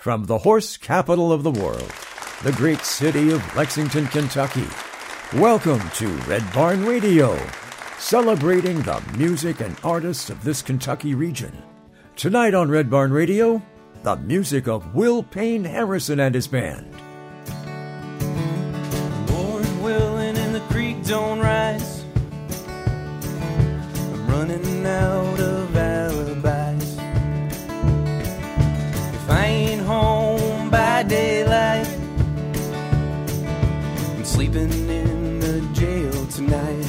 From the horse capital of the world, the great city of Lexington, Kentucky, welcome to Red Barn Radio, celebrating the music and artists of this Kentucky region. Tonight on Red Barn Radio, the music of Will Payne Harrison and his band. Lord willing and the creek don't rise, I'm running out of alibis. If I ain't home by daylight, I'm sleeping in the jail tonight.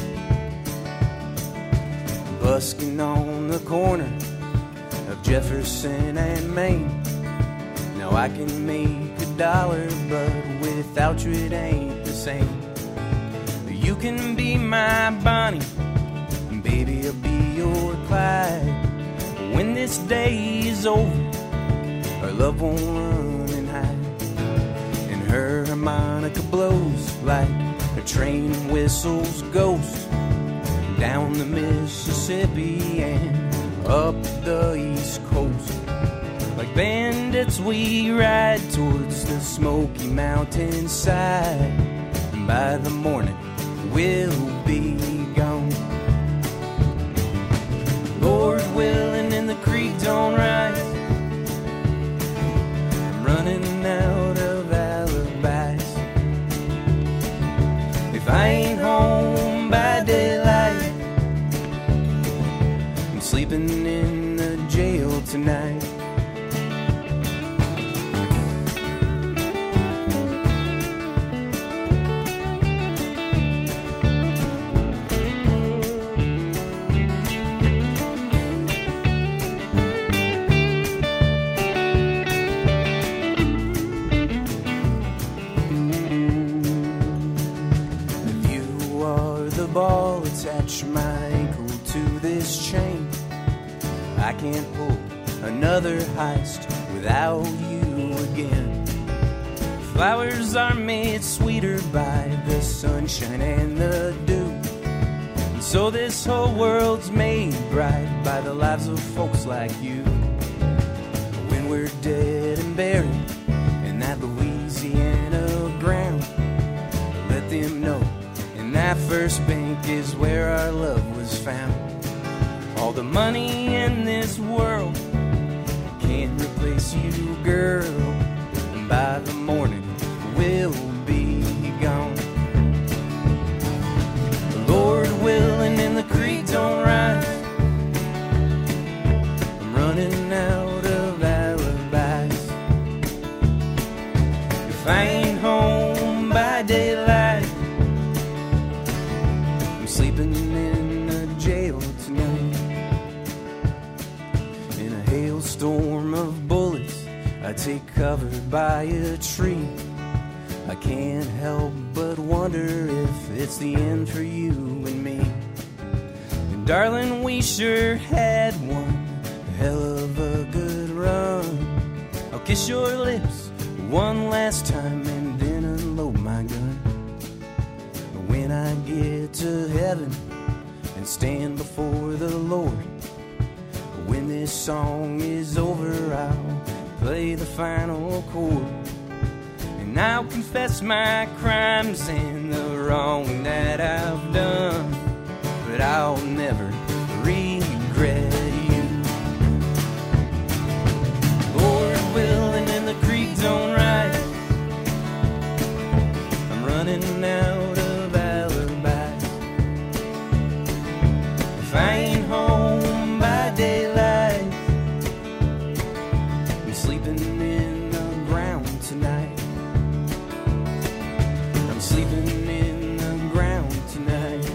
Busking on the corner of Jefferson and Main. Now I can make $1, but without you it ain't the same. You can be my Bonnie, and baby I'll be your Clyde. When this day is over, our love won't run and hide, and her harmonica blows like a train whistles ghost down the Mississippi and up the East Coast. Like bandits we ride towards the Smoky Mountain side, and by the morning we'll be gone. Lord willing and the creek don't rise, I'm running out of alibis. If I ain't home by daylight, I'm sleeping in the jail tonight. Ball, attach my ankle to this chain. I can't pull another heist without you again. Flowers are made sweeter by the sunshine and the dew, and so this whole world's made bright by the lives of folks like you. When we're dead and buried in that Louisiana ground, let them know that first bank is where our love was found. All the money in this world can't replace you, girl, and by the morning we'll be gone. The Lord willing and the creek don't rise, I'm running out of alibis. If I ain't home by daylight, sleeping in the jail tonight. In a hailstorm of bullets, I take cover by a tree. I can't help but wonder if it's the end for you and me. And darling, we sure had one hell of a good run. I'll kiss your lips one last time and then unload my gun. When I get to heaven and stand before the Lord, when this song is over, I'll play the final chord, and I'll confess my crimes and the wrong that I've done, but I'll never regret you. Lord willing and the creek don't rise, I'm running out of alibis. If I ain't home by daylight, I'm sleeping in the ground tonight. I'm sleeping in the ground tonight.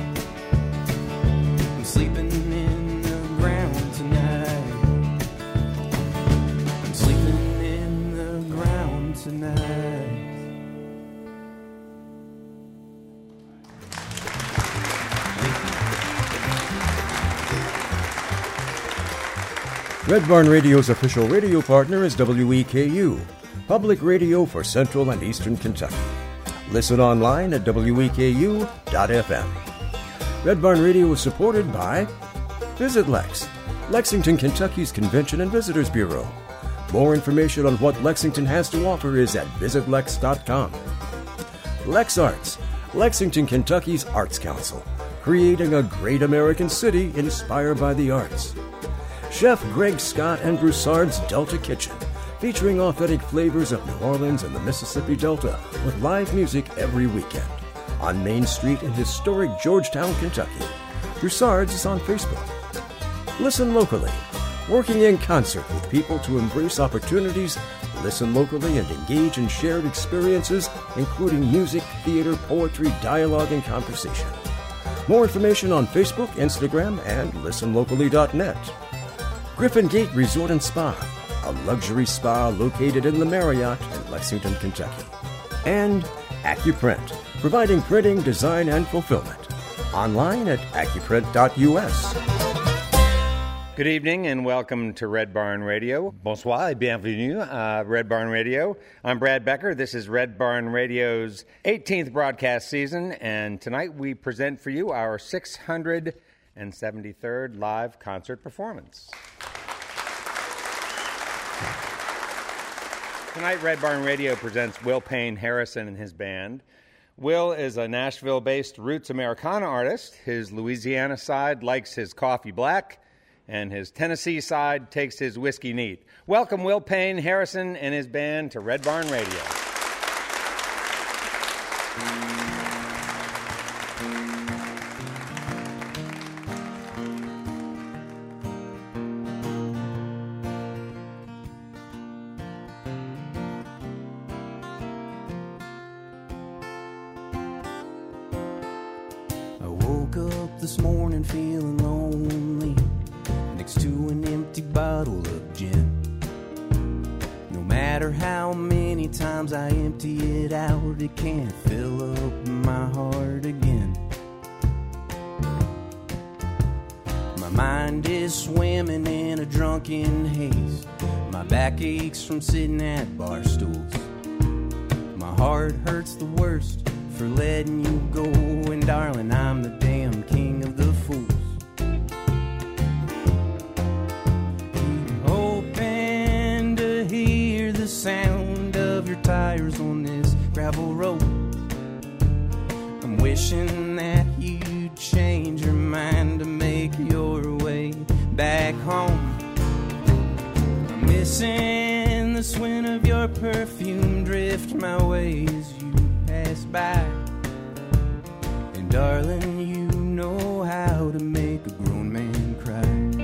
I'm sleeping in the ground tonight. I'm sleeping in the ground tonight. Red Barn Radio's official radio partner is WEKU, public radio for Central and Eastern Kentucky. Listen online at weku.fm. Red Barn Radio is supported by Visit Lex, Lexington, Kentucky's Convention and Visitors Bureau, More information on what Lexington has to offer is at visitlex.com. Lex Arts, Lexington, Kentucky's Arts Council, creating a great American city inspired by the arts. Chef Greg Scott and Broussard's Delta Kitchen, featuring authentic flavors of New Orleans and the Mississippi Delta with live music every weekend. On Main Street in historic Georgetown, Kentucky. Broussard's is on Facebook. Listen locally, working in concert with people to embrace opportunities, listen locally and engage in shared experiences, including music, theater, poetry, dialogue, and conversation. More information on Facebook, Instagram, and listenlocally.net. Griffin Gate Resort and Spa, a luxury spa located in the Marriott in Lexington, Kentucky. And AccuPrint, providing printing, design, and fulfillment. Online at accuprint.us. Good evening and welcome to Red Barn Radio. Bonsoir et bienvenue à Red Barn Radio. I'm Brad Becker. This is Red Barn Radio's 18th broadcast season, and tonight we present for you our 673rd live concert performance. Tonight, Red Barn Radio presents Will Payne Harrison and his band. Will is a Nashville-based roots Americana artist. His Louisiana side likes his coffee black, and his Tennessee side takes his whiskey neat. Welcome Will Payne Harrison and his band to Red Barn Radio. I woke up this morning feeling lonely, next to an empty bottle of gin. No matter how many times I empty it out, it can't fill up my heart again. My mind is swimming in a drunken haze. My back aches from sitting at bar stools. My heart hurts the worst for letting you go, and darling, I'm the damn king of the fools. Hoping to hear the sound of your tires on this gravel road. I'm wishing that you'd change your mind to make your way back home. I'm missing the swing of your perfume drift my way as you pass by. And darling, you know how to make a grown man cry.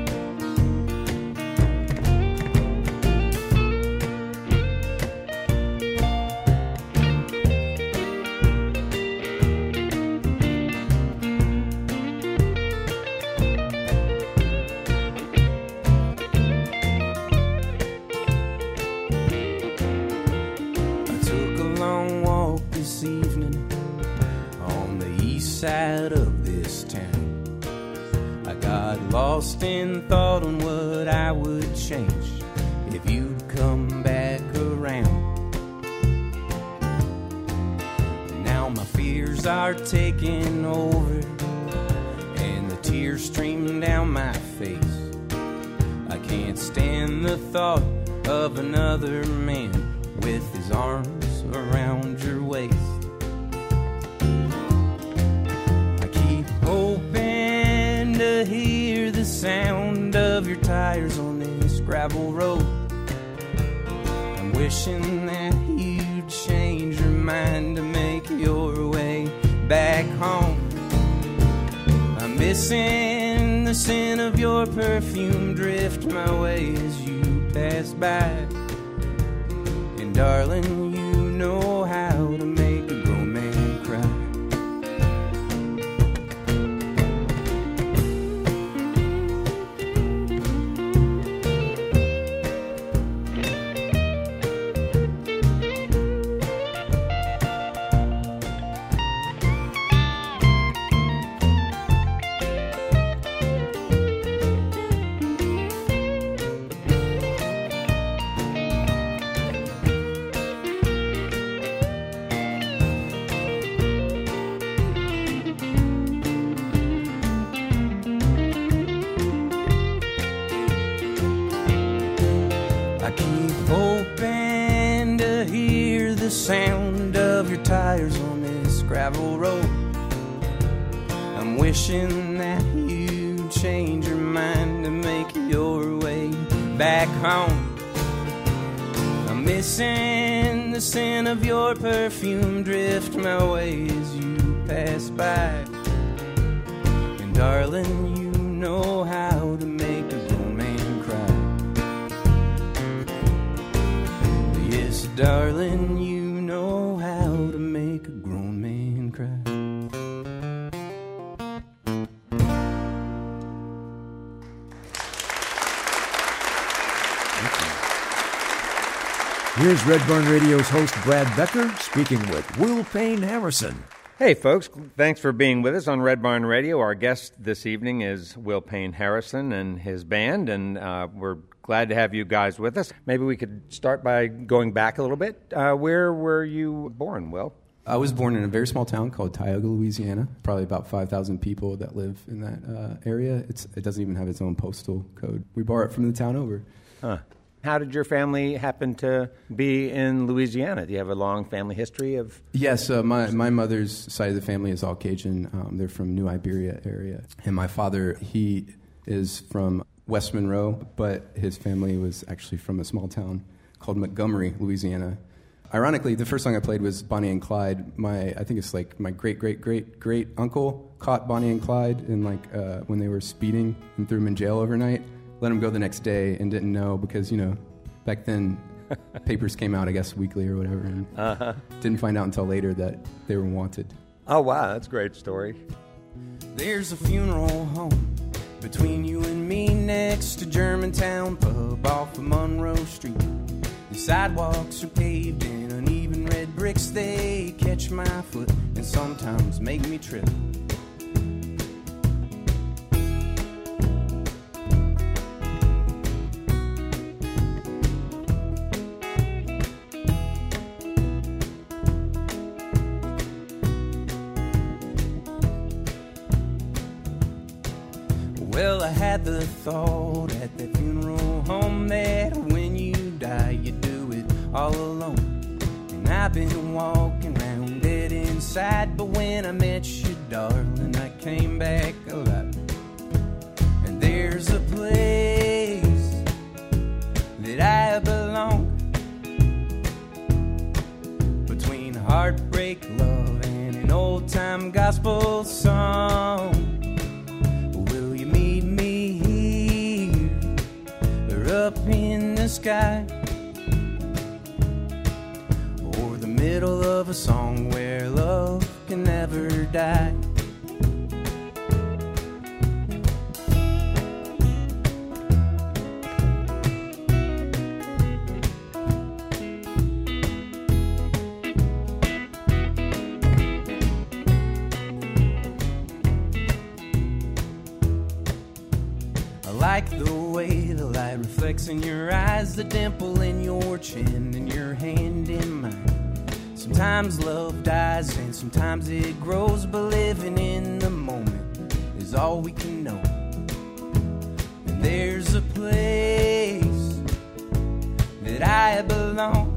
Side of this town, I got lost in thought on what I would change if you'd come back around. Now my fears are taking over, and the tears stream down my face. I can't stand the thought of another man with his arms around your waist. Hoping to hear the sound of your tires on this gravel road. I'm wishing that you'd change your mind to make your way back home. I'm missing the scent of your perfume drift my way as you pass by. And darling, you know how to make a grown man cry. the sound of your tires on this gravel road. I'm wishing that you'd change your mind and make your way back home. I'm missing the scent of your perfume drift my way as you pass by. And darling, you know how to make a grown man cry. Yes, darling, you know how to make a grown man cry. Here's Red Barn Radio's host, Brad Becker, speaking with Will Payne Harrison. Hey, folks. Thanks for being with us on Red Barn Radio. Our guest this evening is Will Payne Harrison and his band, and we're glad to have you guys with us. Maybe we could start by going back a little bit. Where were you born, Will? I was born in a very small town called Tioga, Louisiana. Probably about 5,000 people that live in that area. It doesn't even have its own postal code. We borrow it from the town over. Huh. How did your family happen to be in Louisiana? Do you have a long family history of... Yes, my mother's side of the family is all Cajun. They're from New Iberia area. And my father, he is from West Monroe, but his family was actually from a small town called Montgomery, Louisiana. Ironically, the first song I played was Bonnie and Clyde. I think it's like my great uncle caught Bonnie and Clyde in when they were speeding and threw them in jail overnight. Let them go the next day and didn't know because, back then papers came out, I guess, weekly or whatever, and didn't find out until later that they were wanted. Oh, wow, that's a great story. There's a funeral home between you and me next to Germantown Pub off of Monroe Street. The sidewalks are paved in uneven red bricks. They catch my foot and sometimes make me trip. Well, I had the thought at that funeral home that when you die, you do it all alone. And I've been walking around dead inside, but when I met you, darling, I came back alive. And there's a place that I belong, between heartbreak, love, and an old-time gospel song. Up in the sky, or the middle of a song where love can never die. I like the way the light reflects in your eyes, the dimple in your chin and your hand in mine. Sometimes love dies and sometimes it grows, but living in the moment is all we can know. And there's a place that I belong,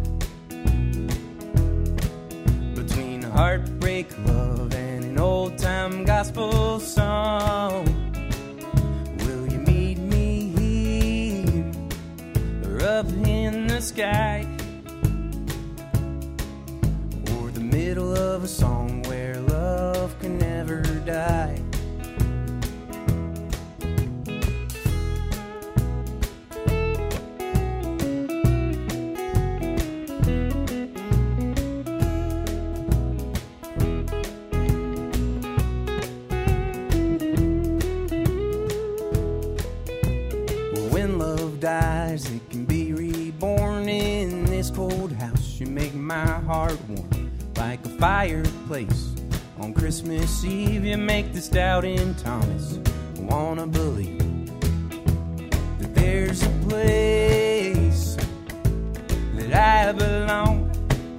between heartbreak, love, and an old-time gospel song. Up in the sky, or the middle of a song where love can never die. Well, when love dies, it can be reborn in this cold house. You make my heart warm like a fireplace. On Christmas Eve, you make this doubting Thomas wanna believe that there's a place that I belong,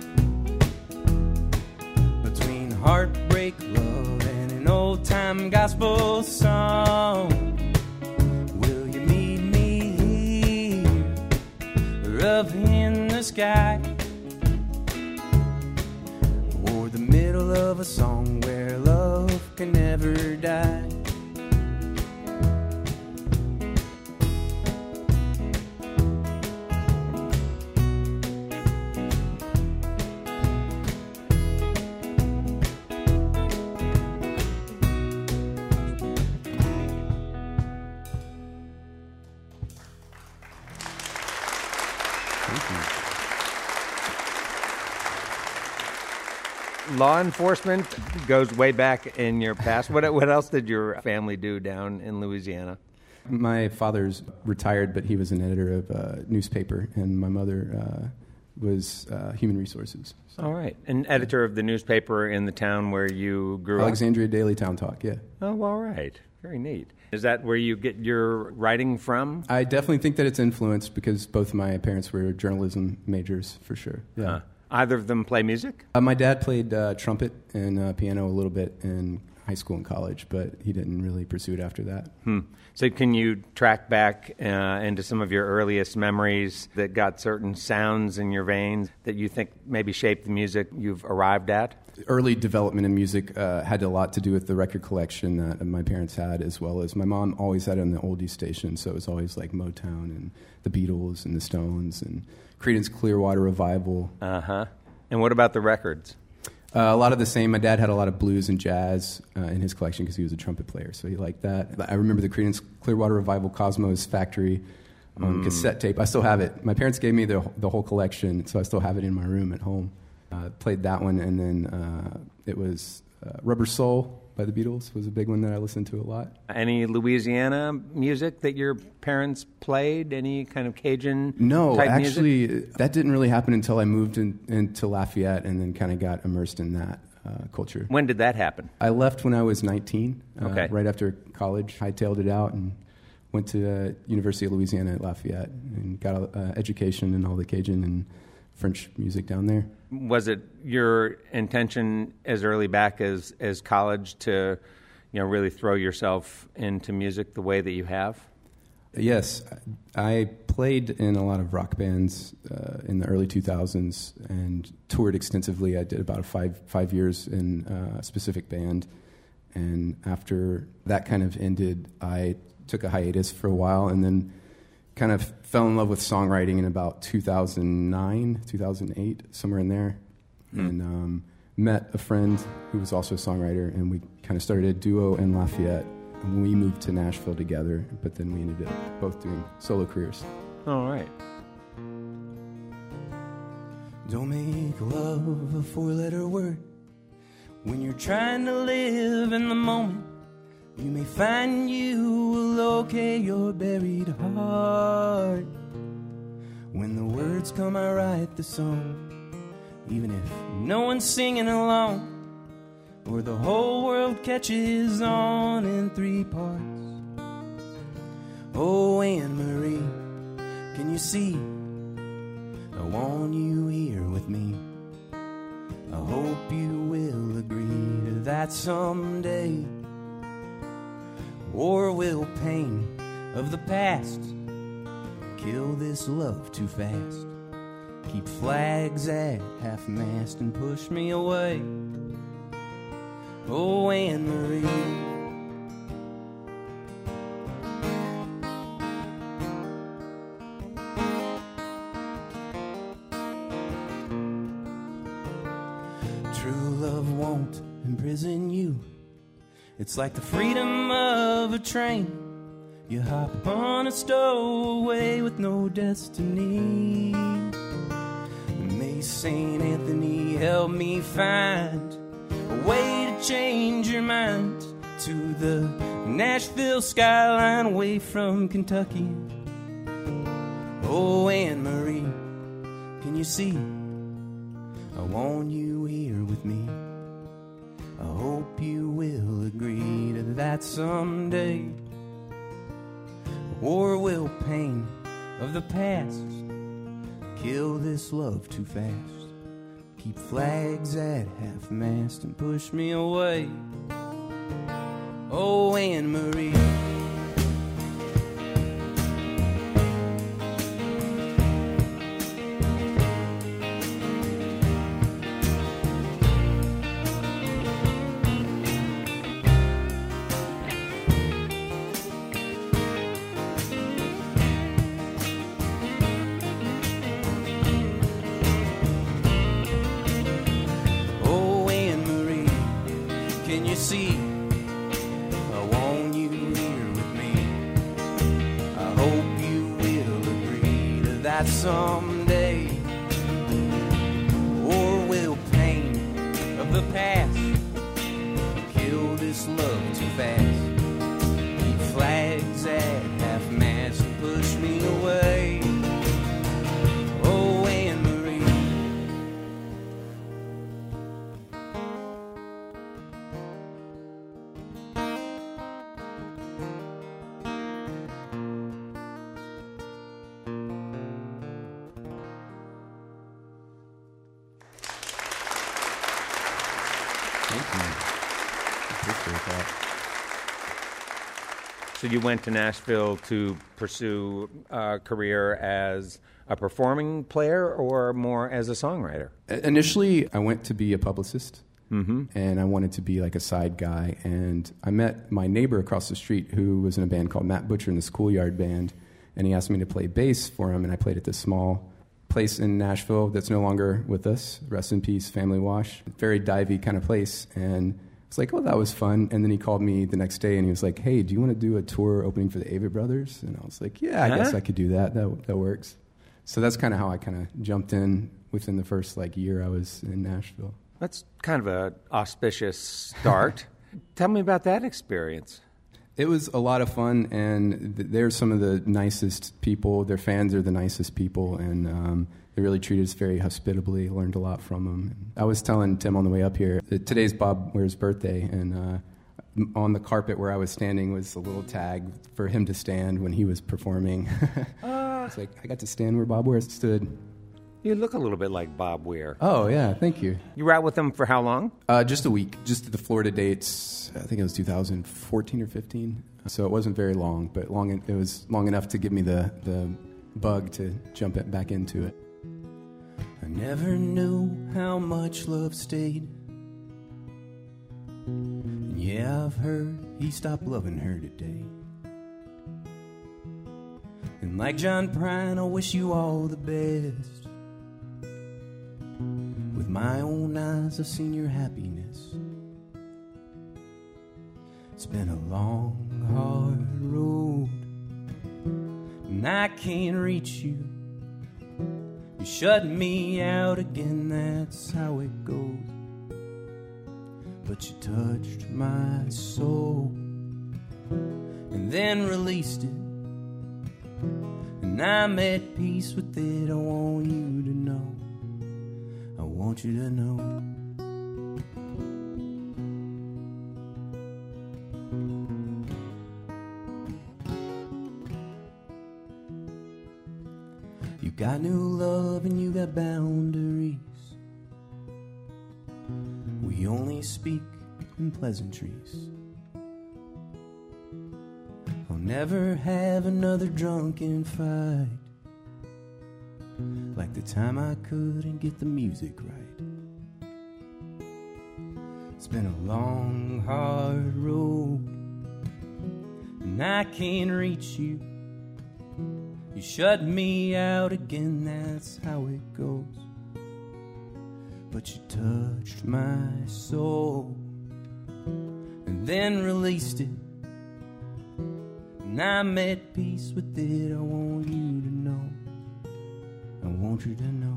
between heartbreak, love, and an old-time gospel song. Will you meet me here, up in the sky, middle of a song where love can never die. Law enforcement goes way back in your past. What else did your family do down in Louisiana? My father's retired, but he was an editor of a newspaper, and my mother was human resources. So. All right. An editor of the newspaper in the town where you grew Alexandria Daily Town Talk, yeah. Oh, all right. Very neat. Is that where you get your writing from? I definitely think that it's influenced because both my parents were journalism majors, for sure. Yeah. Either of them play music? My dad played trumpet and piano a little bit in high school and college, but he didn't really pursue it after that. So can you track back into some of your earliest memories that got certain sounds in your veins that you think maybe shaped the music you've arrived at? Early development in music had a lot to do with the record collection that my parents had, as well as my mom always had it on the oldies station, so it was always like Motown and the Beatles and the Stones and Creedence Clearwater Revival. Uh-huh. And what about the records? A lot of the same. My dad had a lot of blues and jazz in his collection because he was a trumpet player, so he liked that. I remember the Creedence Clearwater Revival Cosmos Factory on cassette tape. I still have it. My parents gave me the whole collection, so I still have it in my room at home. Played that one, and then it was Rubber Soul by the Beatles was a big one that I listened to a lot. Any Louisiana music that your parents played? Any kind of Cajun No, type actually, music? That didn't really happen until I moved into Lafayette and then kind of got immersed in that culture. When did that happen? I left when I was 19, Okay. right after college. Hightailed it out and went to University of Louisiana at Lafayette and got an education in all the Cajun and French music down there. Was it your intention as early back as college to, really throw yourself into music the way that you have? Yes, I played in a lot of rock bands in the early 2000s and toured extensively. I did about 5 years in a specific band, and after that kind of ended, I took a hiatus for a while and then kind of fell in love with songwriting in about 2009, 2008, somewhere in there, and met a friend who was also a songwriter, and we kind of started a duo in Lafayette. And we moved to Nashville together, but then we ended up both doing solo careers. All right. Don't make love a four-letter word. When you're trying to live in the moment, you may find you will locate your buried heart. When the words come, I write the song, even if no one's singing along, or the whole world catches on in 3 parts. Oh, Anne-Marie, can you see? I want you here with me. I hope you will agree to that someday. Or will pain of the past kill this love too fast? Keep flags at half-mast and push me away. Oh, Anne-Marie. True love won't imprison you. It's like the freedom of a train. You hop on a stowaway with no destiny. May St. Anthony help me find a way to change your mind to the Nashville skyline away from Kentucky. Oh, Anne-Marie, can you see? I want you here with me. I hope you will agree to that someday. Or will pain of the past kill this love too fast? Keep flags at half-mast and push me away. Oh, Anne-Marie. see, I want you here with me. I hope you will agree to that someday. Or will pain of the past kill this love too fast? Keep flags at half-mast and push me away. Oh, Anne-Marie. Thank you. Appreciate that. So you went to Nashville to pursue a career as a performing player or more as a songwriter? Initially, I went to be a publicist, and I wanted to be like a side guy. And I met my neighbor across the street who was in a band called Matt Butcher and the Schoolyard Band, and he asked me to play bass for him, and I played at this small place in Nashville that's no longer with us. Rest in peace, Family Wash. Very divey kind of place, and I was like, oh, that was fun. And then he called me the next day, and he was like, hey, do you want to do a tour opening for the Avett Brothers? And I was like, yeah, I guess I could do that. That works. So that's kind of how I kind of jumped in within the first year I was in Nashville. That's kind of an auspicious start. Tell me about that experience. It was a lot of fun, and they're some of the nicest people. Their fans are the nicest people, and they really treated us very hospitably. Learned a lot from them. I was telling Tim on the way up here that today's Bob Ware's birthday, and on the carpet where I was standing was a little tag for him to stand when he was performing. It's like, I got to stand where Bob Ware stood. You look a little bit like Bob Weir. Oh, yeah, thank you. You were out with him for how long? Just a week. Just the Florida dates, I think it was 2014 or 15. So it wasn't very long, but it was long enough to give me the bug to jump back into it. I never knew how much love stayed. And yeah, I've heard he stopped loving her today. And like John Prine, I wish you all the best. With my own eyes, I've seen your happiness. It's been a long, hard road, and I can't reach you. You shut me out again, that's how it goes. But you touched my soul and then released it, and I'm at peace with it. I want you to know, I want you to know. You got new love and you got boundaries. We only speak in pleasantries. I'll never have another drunken fight like the time I couldn't get the music right. It's been a long, hard road, and I can't reach you. You shut me out again, that's how it goes. But you touched my soul and then released it, and I'm at peace with it. I want you to know, I want you to know.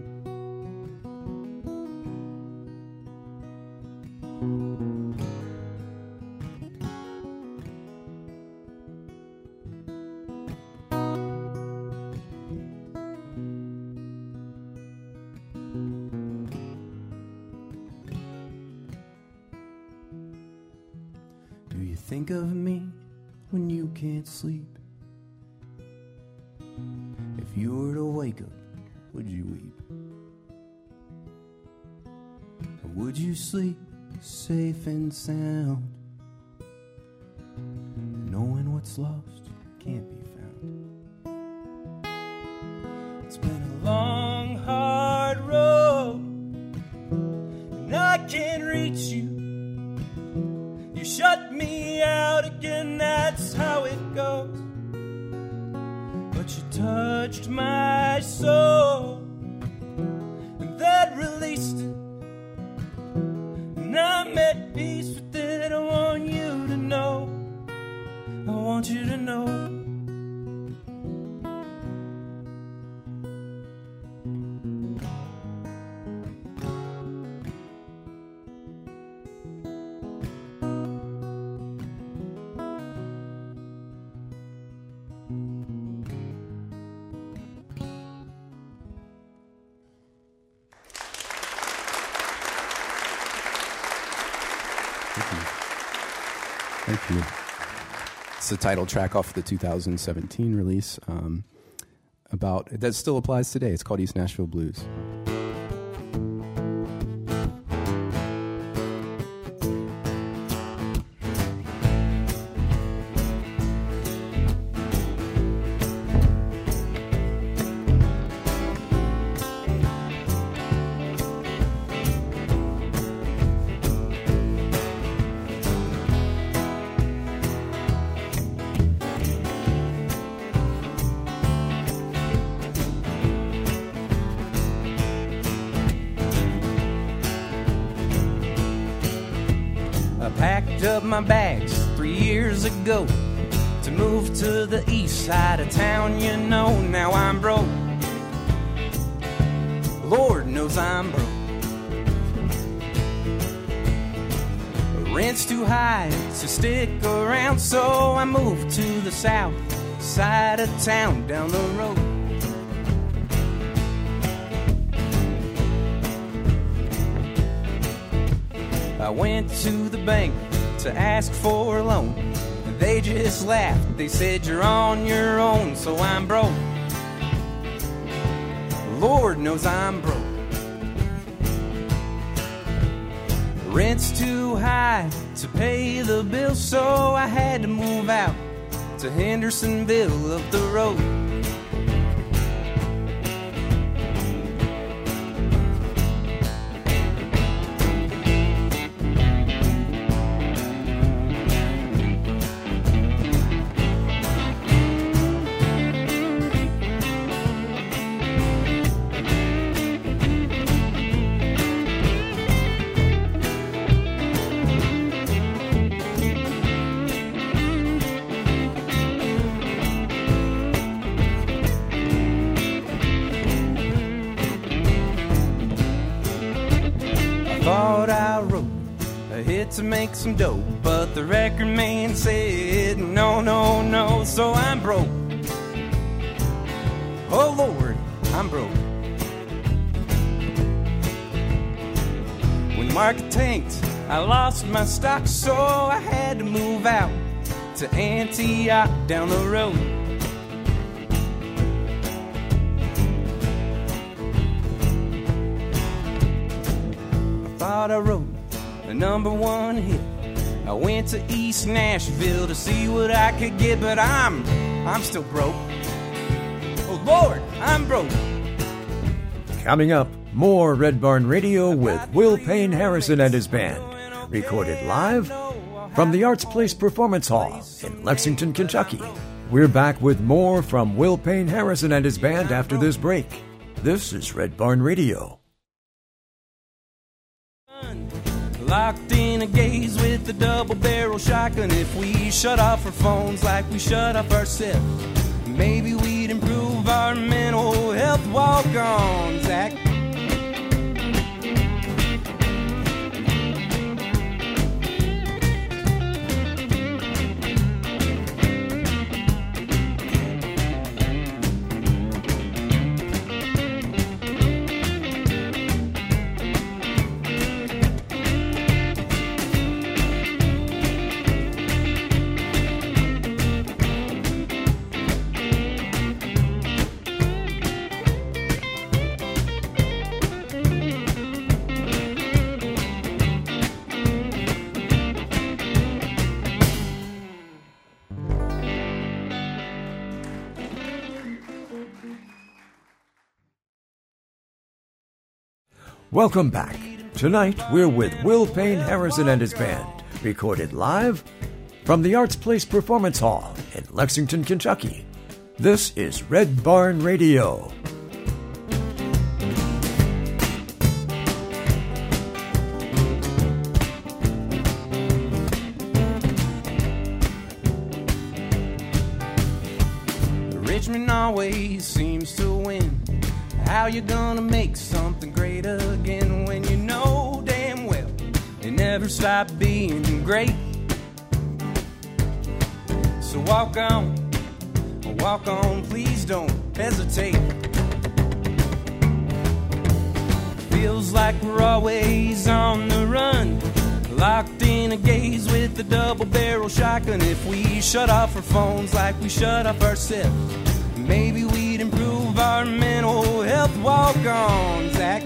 Do you think of me when you can't sleep? If you were to wake up, would you weep? Or would you sleep safe and sound, knowing what's lost can't be found? It's been a long, hard road, and I can't reach you. You shut me out again, that's how it goes. But you touched my soul and then released it, and I'm at peace with it. Thank you. It's the title track off the 2017 release. That still applies today. It's called East Nashville Blues. Packed up my bags 3 years ago to move to the east side of town, you know. Now I'm broke. Lord knows I'm broke. Rent's too high to stick around, so I moved to the south side of town down the road. I went to the bank to ask for a loan, and they just laughed. They said, you're on your own, so I'm broke. Lord knows I'm broke. Rent's too high to pay the bill, so I had to move out to Hendersonville up the road. Thought I wrote a hit to make some dough, but the record man said no, no, no, so I'm broke. Oh Lord, I'm broke. When the market tanked, I lost my stock, so I had to move out to Antioch down the road. I wrote a #1 hit. I went to East Nashville to see what I could get, but I'm still broke. Oh Lord, I'm broke. Coming up, more Red Barn Radio with Will Payne Harrison and his band, recorded live from the Arts Place Performance Hall in Lexington, Kentucky. We're back with more from Will Payne Harrison and his band after this break. This is Red Barn Radio. Locked in a gaze with a double-barrel shotgun. If we shut off our phones like we shut off ourselves, maybe we'd improve our mental health. Walk on, Zach. Welcome back. Tonight, we're with Will Payne Harrison and his band, recorded live from the Arts Place Performance Hall in Lexington, Kentucky. This is Red Barn Radio. Richmond always seems to win. How you gonna make something great again when you know damn well it never stopped being great? So walk on, please don't hesitate. Feels like we're always on the run, locked in a gaze with a double-barrel shotgun. If we shut off our phones like we shut off ourselves, maybe we'd improve our mental health. Walk on, Zach.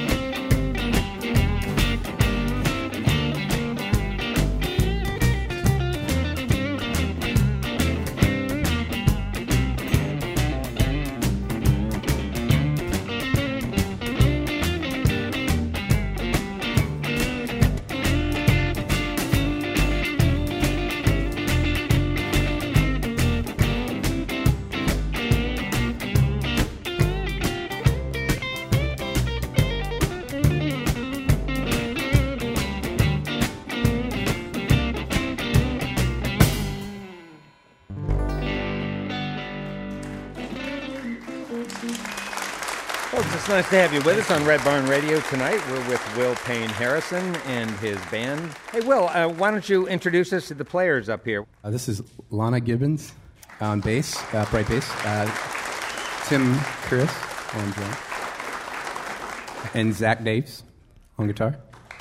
Folks, it's nice to have you with us on Red Barn Radio tonight. We're with Will Payne Harrison and his band. Hey, Will, why don't you introduce us to the players up here? This is Lana Gibbons on bass, bright bass. Tim Chris on drum. And Zach Daves on guitar.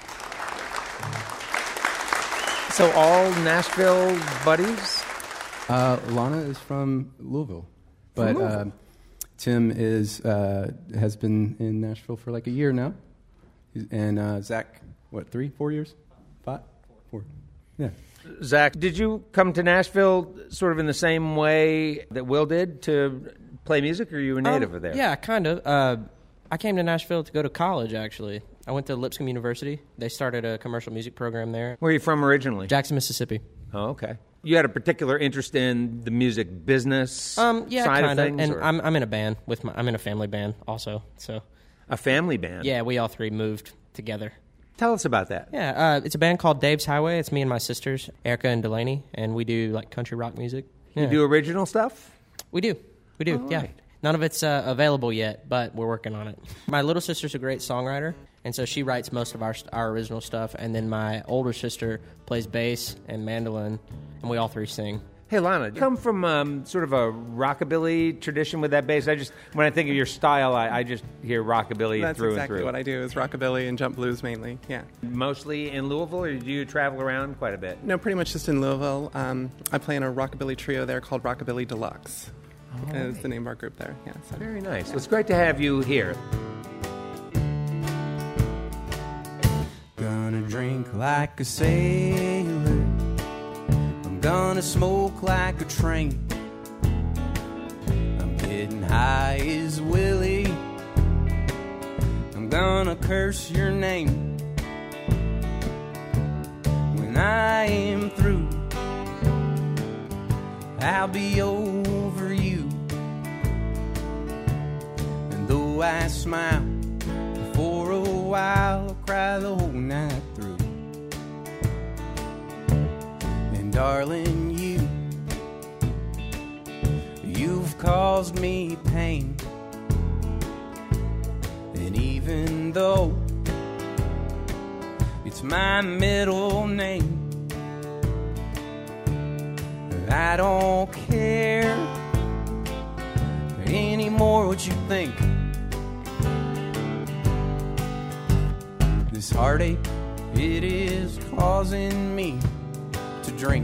So all Nashville buddies? Lana is from Louisville. But Tim has been in Nashville for like a year now. And Zach, 4 years? 5? 4. Yeah. Zach, did you come to Nashville sort of in the same way that Will did to play music, or you were native of there? Yeah, kind of. I came to Nashville to go to college, actually. I went to Lipscomb University. They started a commercial music program there. Where are you from originally? Jackson, Mississippi. Oh, okay. You had a particular interest in the music business side kinda. of things? And or? I'm in a band I'm in a family band also. So A family band? yeah, we all three moved together. Tell us about that. Yeah, it's a band called Dave's Highway. It's me and my sisters, Erica and Delaney, and we do like country rock music. Yeah. You do original stuff? We do. All Yeah. right. None of it's available yet, but we're working on it. My little sister's a great songwriter, and so she writes most of our original stuff. And then my older sister plays bass and mandolin, and we all three sing. Hey, Lana, you come from sort of a rockabilly tradition with that bass. When I think of your style, I just hear rockabilly That's through exactly and through. what I do is rockabilly and jump blues mainly, yeah. Mostly in Louisville, or do you travel around quite a bit? No, pretty much just in Louisville. I play in a rockabilly trio there called Rockabilly Deluxe. Is the name of our group there, yeah. So. Very nice. Well, it's great to have you here. Gonna drink like a sailor, I'm gonna smoke like a train, I'm getting high as Willie, I'm gonna curse your name. When I am through, I'll be over you. And though I smile for a while, I'll cry the whole night through. And darling, you've caused me pain. And even though it's my middle name, I don't care anymore what you think. This heartache, it is causing me to drink.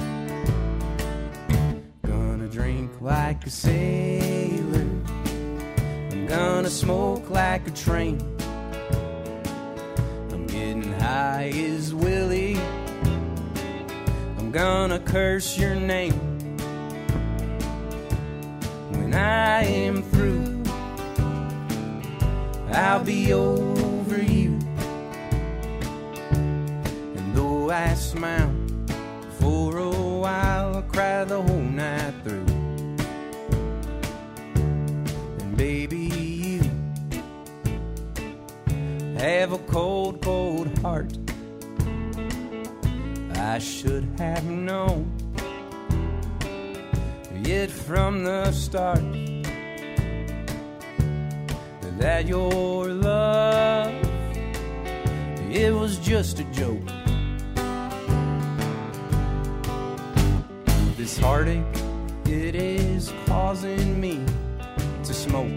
Gonna drink like a sailor, I'm gonna smoke like a train, I'm getting high as Willie, I'm gonna curse your name. When I am through, I'll be over you. And though I smile for a while, I'll cry the whole night through. And baby, you have a cold, cold heart. I should have known it from the start that your love, it was just a joke. This heartache, it is causing me to smoke.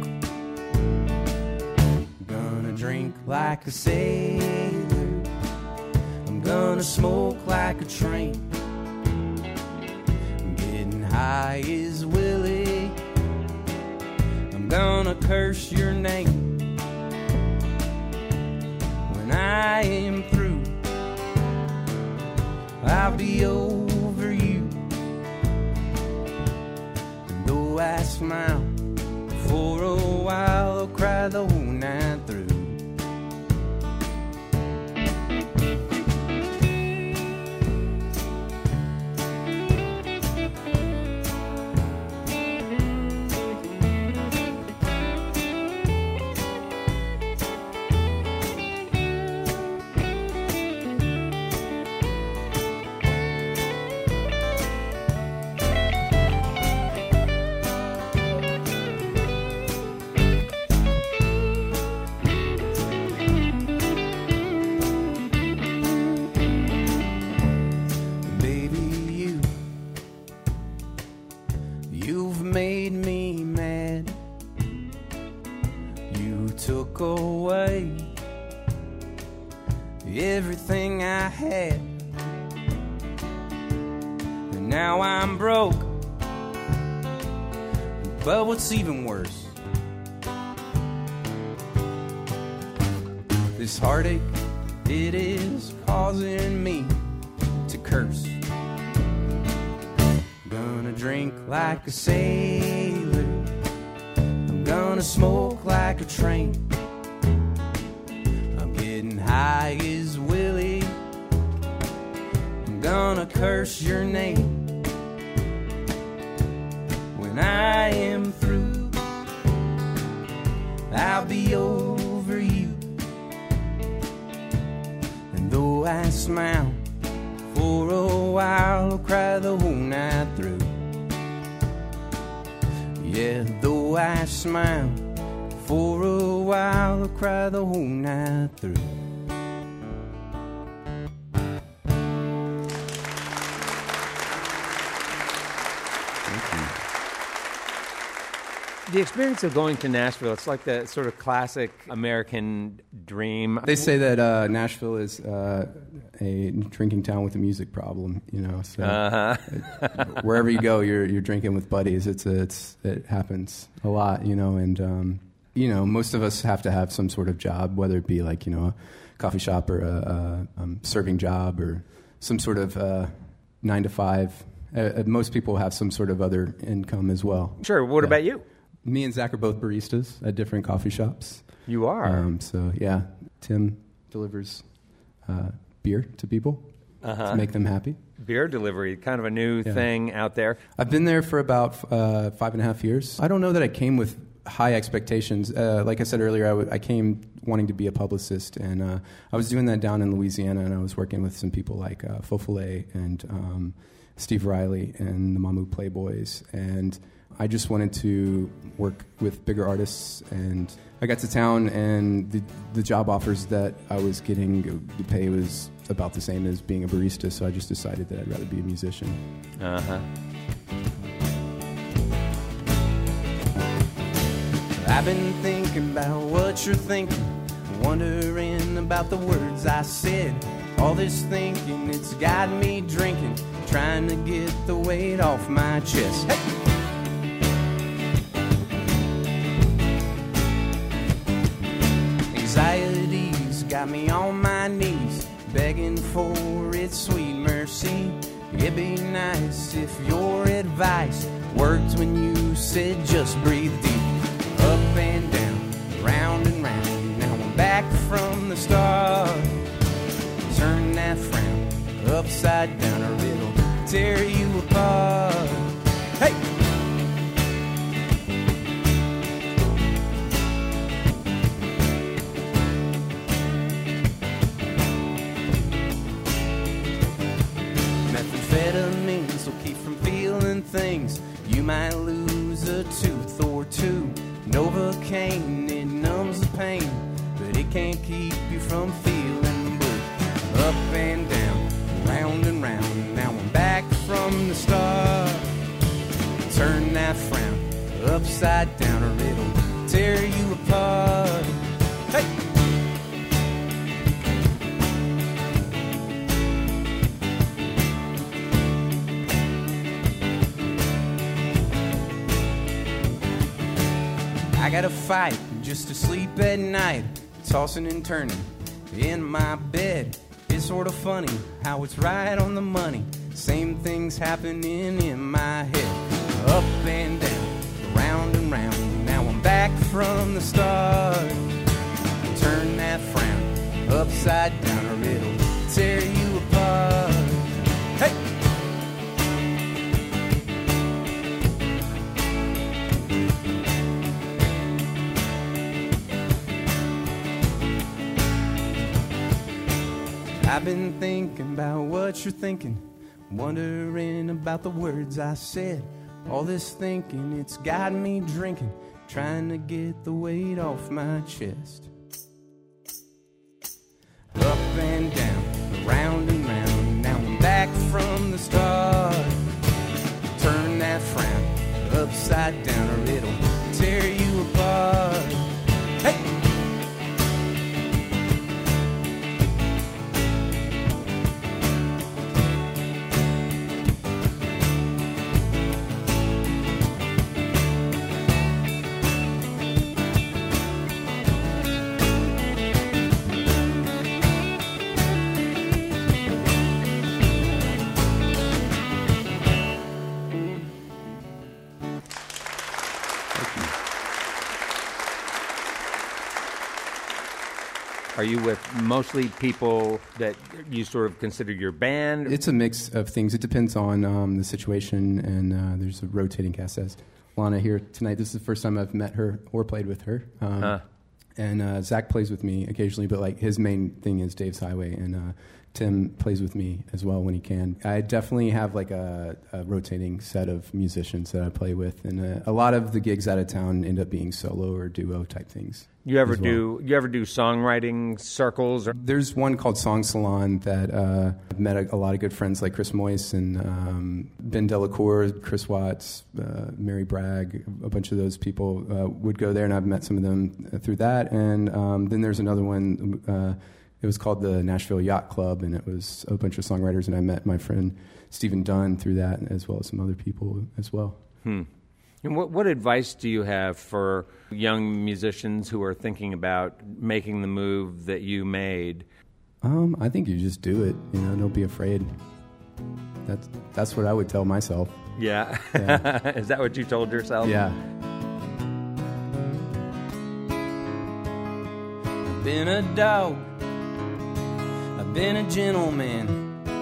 Gonna drink like a sailor, I'm gonna smoke like a train. Getting high is Willie. I'm gonna curse your name. When I am through, I'll be over you. And though I smile for a while, I'll cry the whole night through. You've made me mad. You took away everything I had, and now I'm broke. But what's even worse, this heartache, it is causing me to curse. Gonna drink like a sailor, I'm gonna smoke like a train. I'm getting high as Willie, I'm gonna curse your name. When I am through, I'll be over you. And though I smile for a while, I'll cry the whole night through. Yeah, though I smile for a while, I'll cry the whole night through. The experience of going to Nashville, it's like the sort of classic American dream. They say that Nashville is a drinking town with a music problem, you know. So wherever you go, you're drinking with buddies. It happens a lot, you know. And you know, most of us have to have some sort of job, whether it be like, you know, a coffee shop or a serving job or some sort of 9 to 5. Most people have some sort of other income as well. Sure. What about you? Me and Zach are both baristas at different coffee shops. You are? So, yeah, Tim delivers beer to people to make them happy. Beer delivery, kind of a new thing out there. I've been there for about 5.5 years. I don't know that I came with high expectations. Like I said earlier, I came wanting to be a publicist, and I was doing that down in Louisiana, and I was working with some people like Fofole and Steve Riley and the Mamou Playboys, and I just wanted to work with bigger artists. And I got to town, and the job offers that I was getting, the pay was about the same as being a barista, so I just decided that I'd rather be a musician. I've been thinking about what you're thinking, wondering about the words I said. All this thinking, it's got me drinking, trying to get the weight off my chest. Hey! Anxiety's got me on my knees, begging for its sweet mercy. It'd be nice if your advice worked when you said just breathe deep. Up and down, round and round, now I'm back from the start. Turn that frown upside down or it'll tear you apart. Hey! Methamphetamines will keep from feeling things. You might lose a tooth or two. Novocaine, it numbs the pain, but it can't keep you from feeling blue. Up and down, round and round, now I'm back from the start. Turn that frown upside down or it'll tear you apart. Hey! I gotta fight just to sleep at night, tossing and turning in my bed. It's sort of funny how it's right on the money. Same things happening in my head. Up and down, round and round. Now I'm back from the start. Turn that frown upside down or it'll tear you apart. Hey! I've been thinking about what you're thinking, wondering about the words I said. All this thinking, it's got me drinking, trying to get the weight off my chest. Up and down, round and round, now I'm back from the start. Turn that frown upside down or it'll tear you apart. Hey! Are you with mostly people that you sort of consider your band? It's a mix of things. It depends on the situation, and there's a rotating cast. As Lana here tonight, this is the first time I've met her or played with her. And Zach plays with me occasionally, but like his main thing is Dave's Highway, and Tim plays with me as well when he can. I definitely have like a rotating set of musicians that I play with, and a lot of the gigs out of town end up being solo or duo type things. You ever do songwriting circles? Or? There's one called Song Salon that I've met a lot of good friends like Chris Moyce and Ben Delacour, Chris Watts, Mary Bragg, a bunch of those people would go there, and I've met some of them through that. And then there's another one. It was called the Nashville Yacht Club, and it was a bunch of songwriters, and I met my friend Stephen Dunn through that, as well as some other people as well. And what advice do you have for young musicians who are thinking about making the move that you made? I think you just do it. Don't be afraid. That's what I would tell myself. Yeah. Is that what you told yourself? Yeah. I've been a dog. I've been a gentleman.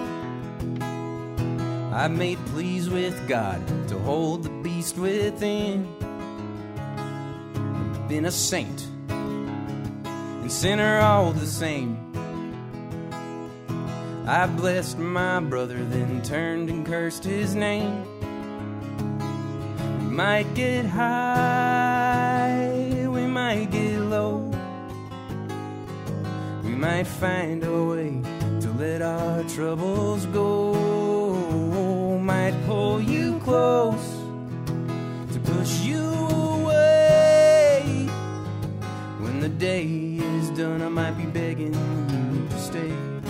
I've made pleas with God to hold the beast within. I've been a saint and sinner all the same. I blessed my brother, then turned and cursed his name. We might get high, we might get low. We might find a way to let our troubles go. Might pull you close to push you away. When the day is done, I might be begging you to stay.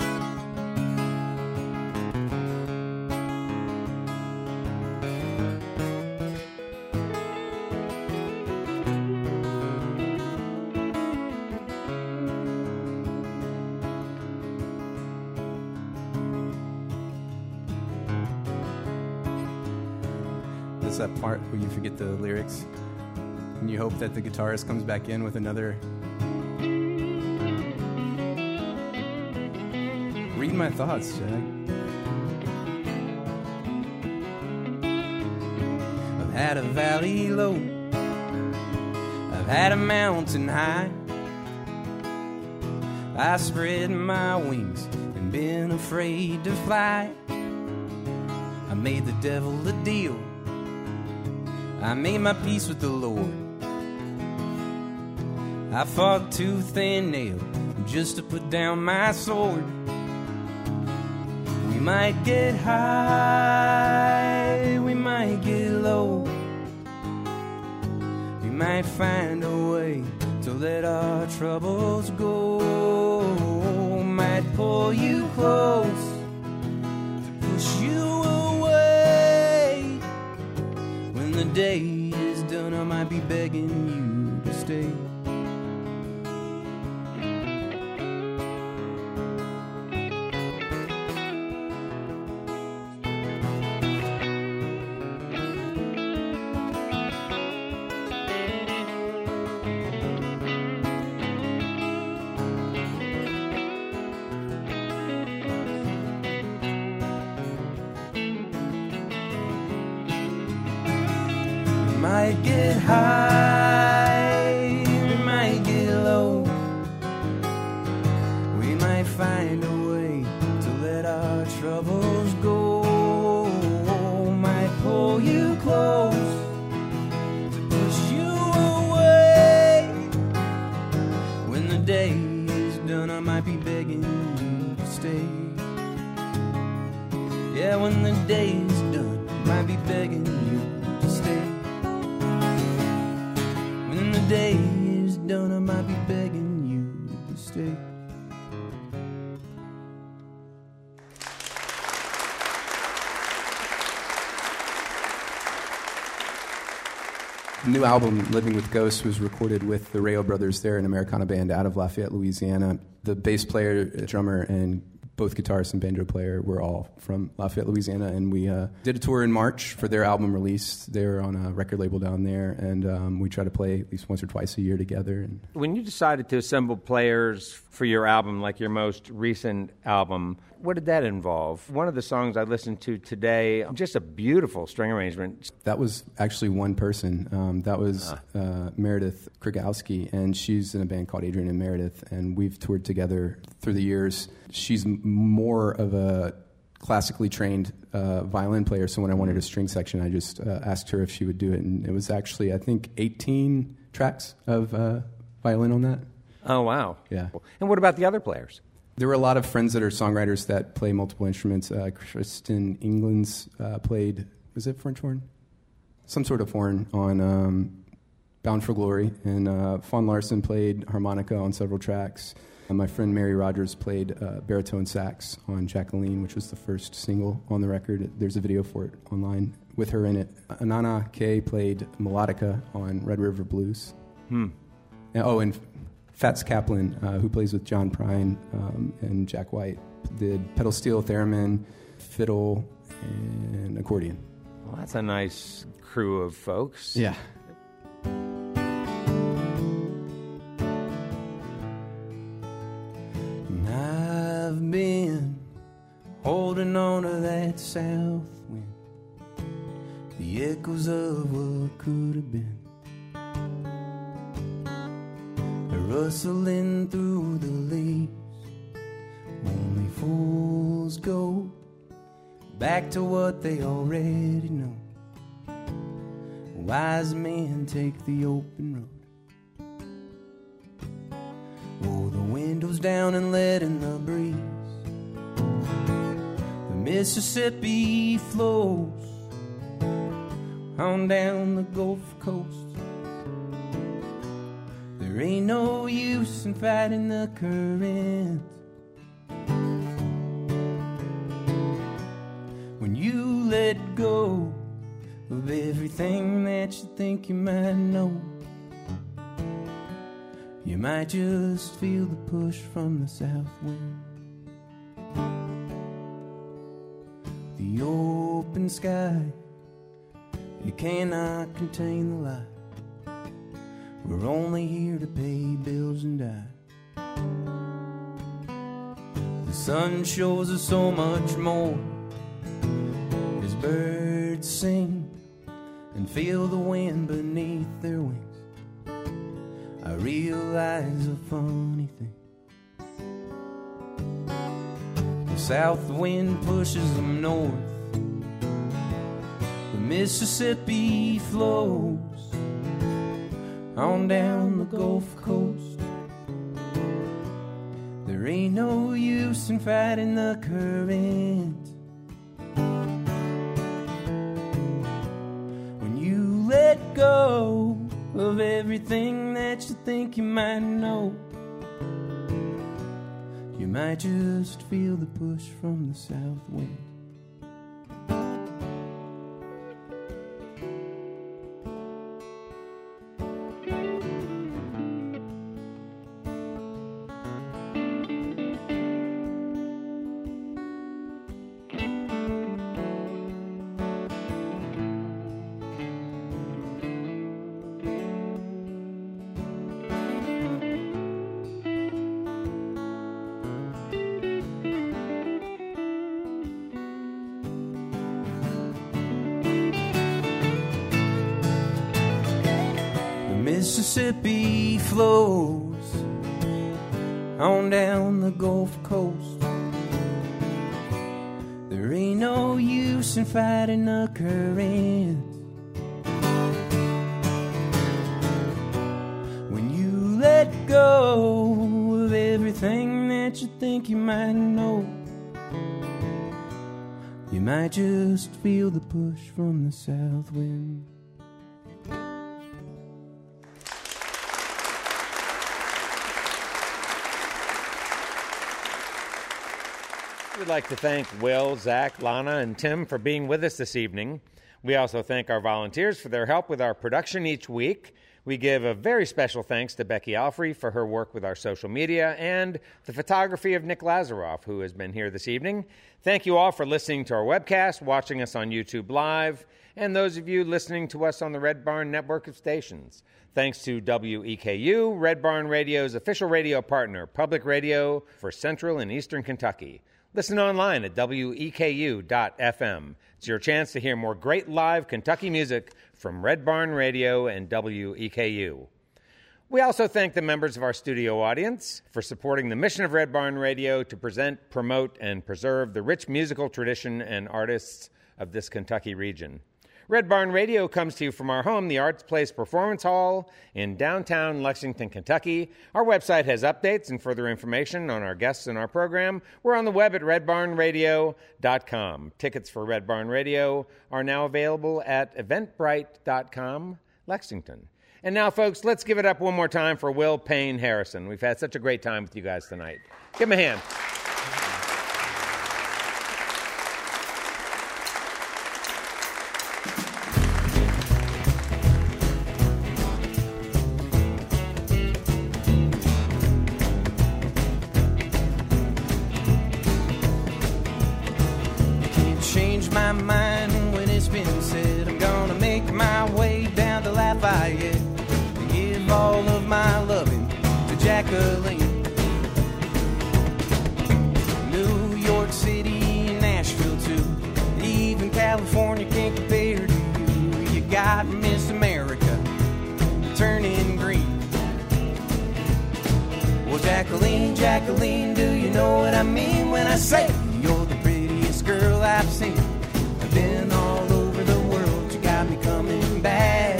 That's that part where you forget the lyrics and you hope that the guitarist comes back in with another. Read my thoughts, Jack. I've had a valley low, I've had a mountain high. I spread my wings and been afraid to fly. I made the devil a deal, I made my peace with the Lord. I fought tooth and nail just to put down my sword. We might get high, we might get low. We might find a way to let our troubles go. Might pull you close to push you away. When the day is done, I might be begging you to might get high, we might get low. We might find a way to let our troubles go. Might pull you close to push you away. When the day is done, I might be begging you to stay. Yeah, when the day is done, I might be begging you to stay. When the day is done, I might be begging you to stay. The new album, Living with Ghosts, was recorded with the Rayo Brothers there, an Americana band out of Lafayette, Louisiana. The bass player, drummer, and both guitarist and banjo player were all from Lafayette, Louisiana, and we did a tour in March for their album release. They were on a record label down there, and we try to play at least once or twice a year together. And when you decided to assemble players for your album, like your most recent album, what did that involve? One of the songs I listened to today, just a beautiful string arrangement. that was actually one person. That was Meredith Krogowski, and she's in a band called Adrian and Meredith, and we've toured together through the years. She's more of a classically trained violin player, so when I wanted a string section, I just asked her if she would do it, and it was actually, I think, 18 tracks of violin on that. Oh, wow. Yeah. And what about the other players? There were a lot of friends that are songwriters that play multiple instruments. Kristen Englands played, was it French horn? Some sort of horn on Bound for Glory, and Fawn Larson played harmonica on several tracks. My friend Mary Rogers played baritone sax on Jacqueline, which was the first single on the record. There's a video for it online with her in it. Anana Kay played melodica on Red River Blues. And Fats Kaplan, who plays with John Prine and Jack White, did pedal steel, theremin, fiddle, and accordion. Well, that's a nice crew of folks. Yeah. And I've been holding on to that south wind, the echoes of what could have been, rustling through the leaves. Only fools go back to what they already know. Wise men take the open road. Roll the windows down and let in the breeze. The Mississippi flows on down the Gulf Coast. There ain't no use in fighting the current. When you let go of everything that you think you might know, you might just feel the push from the south wind. The open sky, you cannot contain the light. We're only here to pay bills and die. The sun shows us so much more as birds sing and feel the wind beneath their wings. I realize a funny thing. The south wind pushes them north. The Mississippi flows on down the Gulf Coast. There ain't no use in fighting the current. When you let go of everything that you think you might know, you might just feel the push from the south wind. Mississippi flows on down the Gulf Coast. There ain't no use in fighting the current when you let go of everything that you think you might know. You might just feel the push from the south wind. We'd like to thank Will, Zach, Lana, and Tim for being with us this evening. We also thank our volunteers for their help with our production each week. We give a very special thanks to Becky Alfrey for her work with our social media and the photography of Nick Lazaroff, who has been here this evening. Thank you all for listening to our webcast, watching us on YouTube Live, and those of you listening to us on the Red Barn network of stations. Thanks to WEKU, Red Barn Radio's official radio partner, public radio for Central and Eastern Kentucky. Listen online at weku.fm. It's your chance to hear more great live Kentucky music from Red Barn Radio and WEKU. We also thank the members of our studio audience for supporting the mission of Red Barn Radio to present, promote, and preserve the rich musical tradition and artists of this Kentucky region. Red Barn Radio comes to you from our home, the Arts Place Performance Hall in downtown Lexington, Kentucky. Our website has updates and further information on our guests and our program. We're on the web at redbarnradio.com. Tickets for Red Barn Radio are now available at eventbrite.com, Lexington. And now, folks, let's give it up one more time for Will Payne Harrison. We've had such a great time with you guys tonight. Give him a hand. My mind when it's been said, I'm gonna make my way down to Lafayette and give all of my loving to Jacqueline. New York City, Nashville too, even California can't compare to you. You got Miss America turning green. Well, Jacqueline, Jacqueline, do you know what I mean when I say you're the prettiest girl I've seen? Been all over the world, you got me coming back.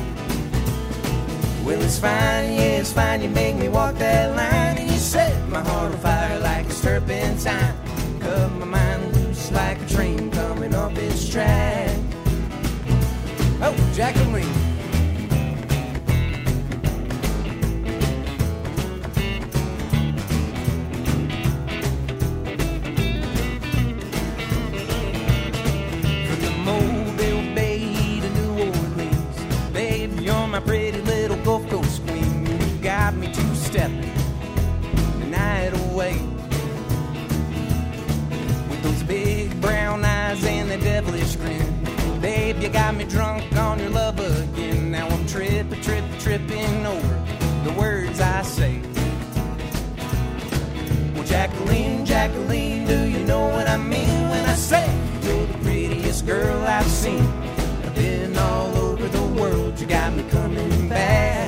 Well, it's fine, yeah, it's fine, you make me walk that line, and you set my heart on fire like a turpentine. Cut my mind loose like a train coming up its track. Oh, Jacqueline. My pretty little Gulf Coast queen, you got me two-stepping the night away. With those big brown eyes and the devilish grin, babe, you got me drunk on your love again. Now I'm tripping over the words I say. Well, Jacqueline, Jacqueline, do you know what I mean when I say you're the prettiest girl I've seen? I've been all over the world, you got me coming back.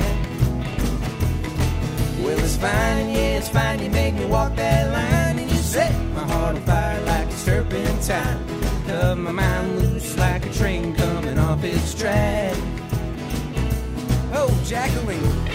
Well, it's fine, yeah, it's fine, you make me walk that line, and you set my heart on fire like a turpentine. Cut my mind loose like a train coming off its track. Oh, Jacqueline.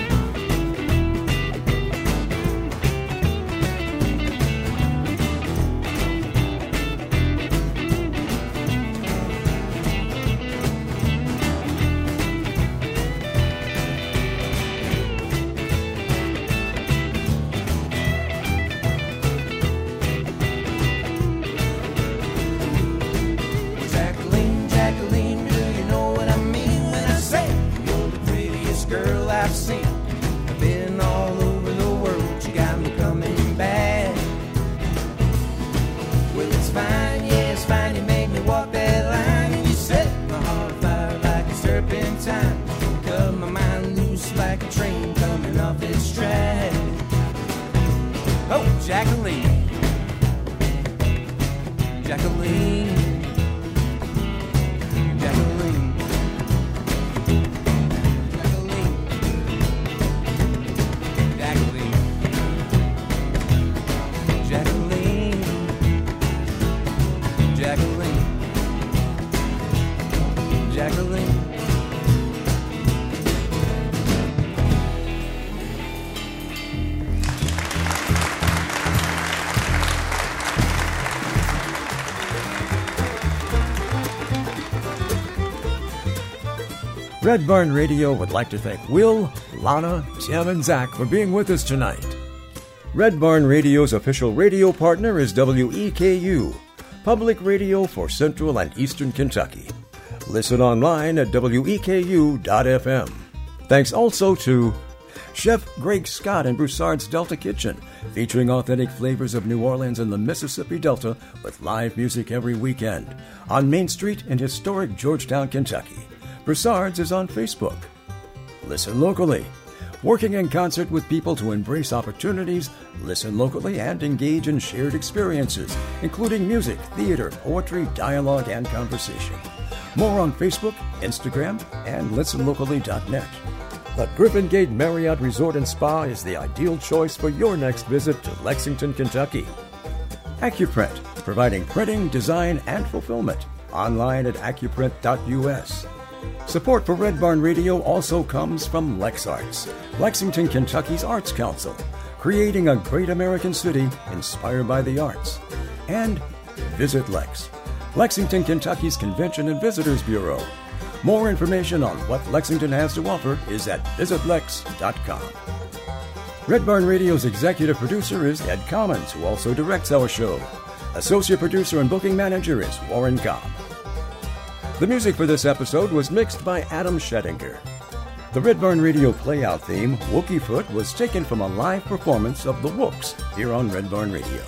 I've seen. I've been all over the world, you got me coming back. Well, it's fine, yeah, it's fine, you make me walk that line, and you set my heart on fire like a turpentine. Cut my mind loose like a train coming off its track. Oh, Jacqueline, Jacqueline, Jacqueline, Jacqueline. Red Barn Radio would like to thank Will, Lana, Tim, and Zach for being with us tonight. Red Barn Radio's official radio partner is WEKU, public radio for Central and Eastern Kentucky. Listen online at weku.fm. Thanks also to Chef Greg Scott and Broussard's Delta Kitchen, featuring authentic flavors of New Orleans and the Mississippi Delta with live music every weekend on Main Street in historic Georgetown, Kentucky. Broussard's is on Facebook. Listen locally. Working in concert with people to embrace opportunities, listen locally, and engage in shared experiences, including music, theater, poetry, dialogue, and conversation. More on Facebook, Instagram, and listenlocally.net. The Griffin Gate Marriott Resort and Spa is the ideal choice for your next visit to Lexington, Kentucky. AccuPrint, providing printing, design, and fulfillment. Online at accuprint.us. Support for Red Barn Radio also comes from LexArts, Lexington, Kentucky's Arts Council, creating a great American city inspired by the arts. And Visit Lex, Lexington, Kentucky's Convention and Visitors Bureau. More information on what Lexington has to offer is at visitlex.com. Red Barn Radio's executive producer is Ed Commons, who also directs our show. Associate producer and booking manager is Warren Cobb. The music for this episode was mixed by Adam Schettinger. The Red Barn Radio playout theme, Wookie Foot, was taken from a live performance of the Wooks here on Red Barn Radio.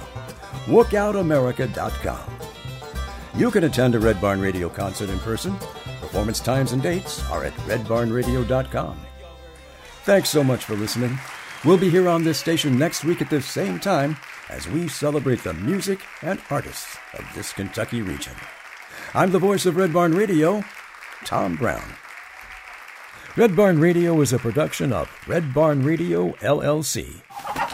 WookOutAmerica.com. You can attend a Red Barn Radio concert in person. Performance times and dates are at redbarnradio.com. Thanks so much for listening. We'll be here on this station next week at the same time as we celebrate the music and artists of this Kentucky region. I'm the voice of Red Barn Radio, Tom Brown. Red Barn Radio is a production of Red Barn Radio, LLC.